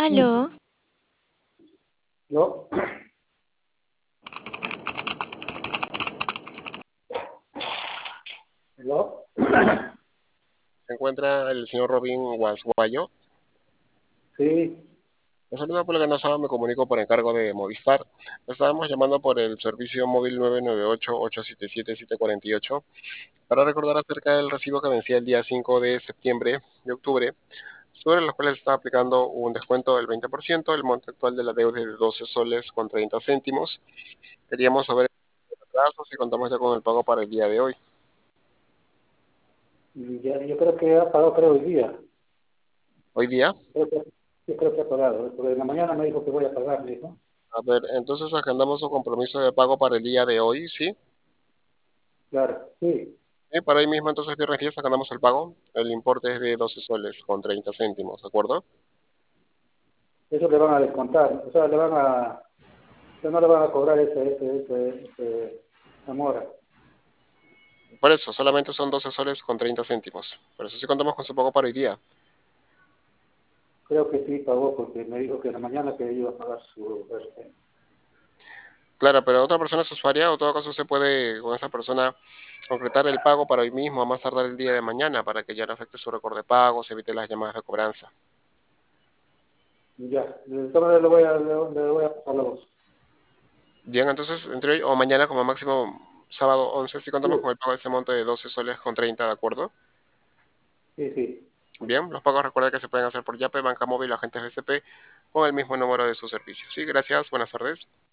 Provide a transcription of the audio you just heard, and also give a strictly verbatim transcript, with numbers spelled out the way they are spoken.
Aló, ¿No? ¿No? Se encuentra el señor Robin Guasguayo. Sí, Un saludo por lo que no sabe, me comunico por encargo de Movistar. Estábamos llamando por el servicio móvil nueve nueve ocho, ocho siete siete, siete cuatro ocho para recordar acerca del recibo que vencía el día cinco de septiembre de octubre, sobre los cuales está aplicando un descuento del veinte por ciento. El monto actual de la deuda es de doce soles con treinta céntimos. Queríamos saber el atraso, si contamos ya con el pago para el día de hoy. ya, yo creo que ha pagado creo hoy día. Hoy día, Creo que, yo creo que ha pagado, ¿eh? Porque en la mañana me dijo que voy a pagar, me dijo. a ver, entonces agendamos su compromiso de pago para el día de hoy, ¿sí? Claro, sí. Sí, para hoy mismo, entonces viernes diez sacamos el pago. El importe es de doce soles con treinta céntimos, ¿de acuerdo? Eso le van a descontar. O sea, le van a, no le van a cobrar ese, ese, ese, ese Zamora. Por eso, solamente son doce soles con treinta céntimos. Por eso sí contamos con su pago para hoy día. Creo que sí pagó porque me dijo que en la mañana que iba a pagar su... este, Claro, pero otra persona es usuaria, o en todo caso se puede con esa persona concretar el pago para hoy mismo, a más tardar el día de mañana, para que ya no afecte su récord de pago, se evite las llamadas de cobranza. Ya, de todas maneras le voy a, le, le voy a pasar la voz. Bien, entonces entre hoy o mañana como máximo sábado once, sí contamos Sí, con el pago de ese monto de doce soles con treinta, ¿de acuerdo? sí, sí. Bien, los pagos recuerda que se pueden hacer por Yape, Banca Móvil o agentes B C P con el mismo número de su servicio. Sí, gracias, buenas tardes.